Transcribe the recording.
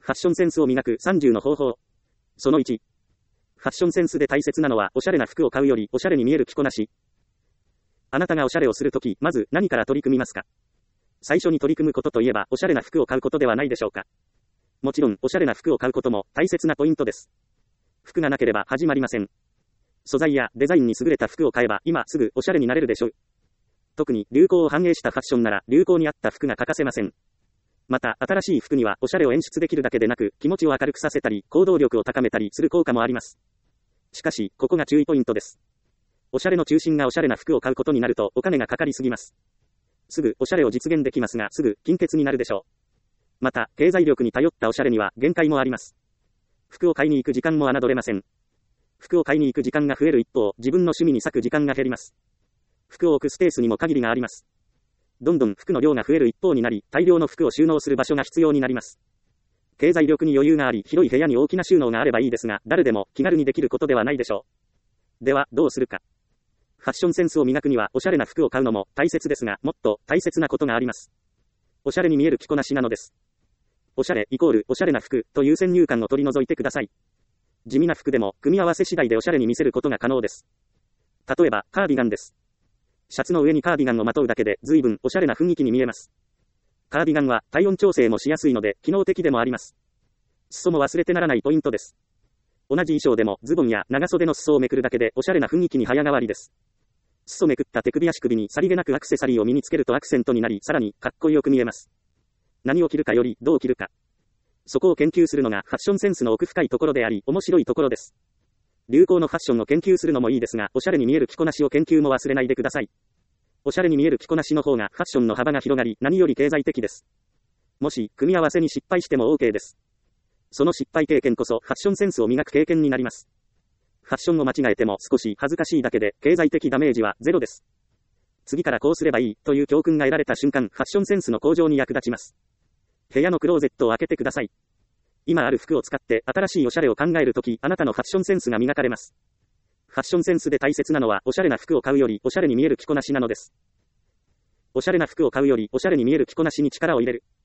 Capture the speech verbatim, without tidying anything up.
ファッションセンスを磨くさんじゅうの方法。そのいち。ファッションセンスで大切なのは、おしゃれな服を買うより、おしゃれに見える着こなし。あなたがおしゃれをするとき、まず何から取り組みますか？最初に取り組むことといえば、おしゃれな服を買うことではないでしょうか。もちろん、おしゃれな服を買うことも大切なポイントです。服がなければ始まりません。素材やデザインに優れた服を買えば、今すぐおしゃれになれるでしょう。特に流行を反映したファッションなら、流行に合った服が欠かせません。また、新しい服にはおしゃれを演出できるだけでなく、気持ちを明るくさせたり、行動力を高めたりする効果もあります。しかし、ここが注意ポイントです。おしゃれの中心がおしゃれな服を買うことになると、お金がかかりすぎます。すぐおしゃれを実現できますが、すぐ金欠になるでしょう。また、経済力に頼ったおしゃれには限界もあります。服を買いに行く時間も侮れません。服を買いに行く時間が増える一方、自分の趣味に割く時間が減ります。服を置くスペースにも限りがあります。どんどん服の量が増える一方になり、大量の服を収納する場所が必要になります。経済力に余裕があり、広い部屋に大きな収納があればいいですが、誰でも気軽にできることではないでしょう。では、どうするか。ファッションセンスを磨くには、おしゃれな服を買うのも大切ですが、もっと大切なことがあります。おしゃれに見える着こなしなのです。おしゃれイコールおしゃれな服という先入観を取り除いてください。地味な服でも組み合わせ次第でおしゃれに見せることが可能です。例えば、カーディガンです。シャツの上にカーディガンをまとうだけで随分おしゃれな雰囲気に見えます。カーディガンは体温調整もしやすいので機能的でもあります。裾も忘れてならないポイントです。同じ衣装でもズボンや長袖の裾をめくるだけでおしゃれな雰囲気に早変わりです。裾めくった手首足首にさりげなくアクセサリーを身につけるとアクセントになり、さらにかっこよく見えます。何を着るかよりどう着るか。そこを研究するのがファッションセンスの奥深いところであり、面白いところです。流行のファッションを研究するのもいいですが、おしゃれに見える着こなしを研究も忘れないでください。おしゃれに見える着こなしの方がファッションの幅が広がり、何より経済的です。もし、組み合わせに失敗しても OK です。その失敗経験こそファッションセンスを磨く経験になります。ファッションを間違えても少し恥ずかしいだけで、経済的ダメージはゼロです。次からこうすればいいという教訓が得られた瞬間、ファッションセンスの向上に役立ちます。部屋のクローゼットを開けてください。今ある服を使って新しいおしゃれを考えるとき、あなたのファッションセンスが磨かれます。ファッションセンスで大切なのは、おしゃれな服を買うよりおしゃれに見える着こなしなのです。おしゃれな服を買うよりおしゃれに見える着こなしに力を入れる。